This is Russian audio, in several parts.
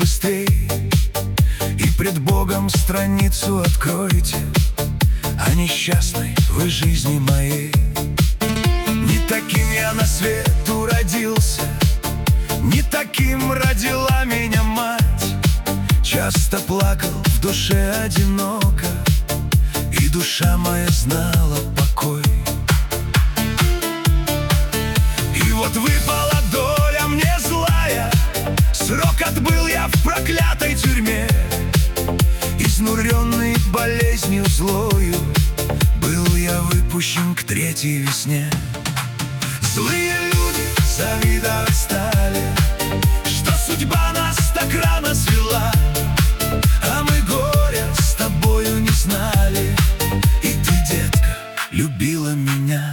быстрей, и пред Богом страницу откройте о несчастной вы жизни моей. Не таким я на свет уродился, не таким родила меня мать. Часто плакал, в душе одиноко, и душа моя знала покой. И вот выпала доля мне злая, срок отбыл я в проклятой тюрьме. Изнуренный болезнью злою, был я выпущен к третьей весне. Злые люди завидовать стали, что судьба нас так рано свела, а мы горя с тобою не знали, и ты, детка, любила меня.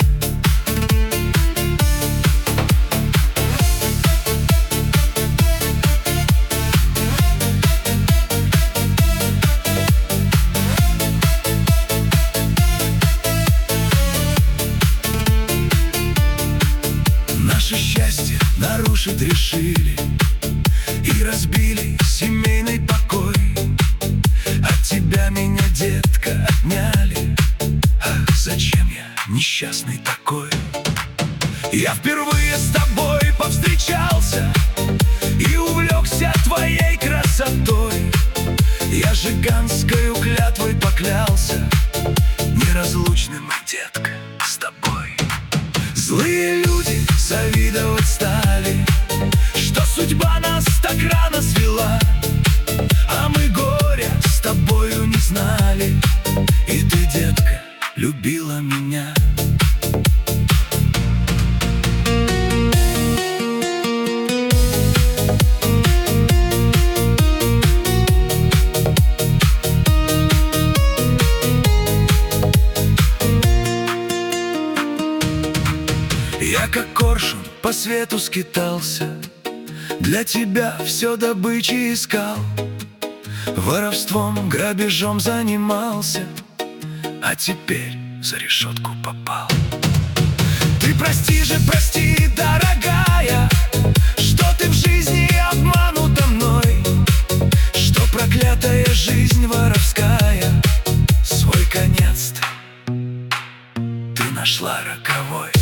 Наше счастье нарушить решили и разбили семейный покой. От тебя меня, детка, отняли. Ах, зачем я несчастный такой? Я впервые с тобой повстречался и увлекся твоей красотой. Я жиганскою клятвой поклялся, неразлучным мы, детка, с тобой. Злые люди завидовать стали, что судьба нас так рано свела, а мы горя с тобою не знали, и ты, детка, любила меня. Я как коршун по свету скитался, для тебя все добычи искал, воровством, грабежом занимался, а теперь за решетку попал. Ты прости же, прости, дорогая, что ты в жизни обманута мной, что проклятая жизнь воровская свой конец ты нашла роковой.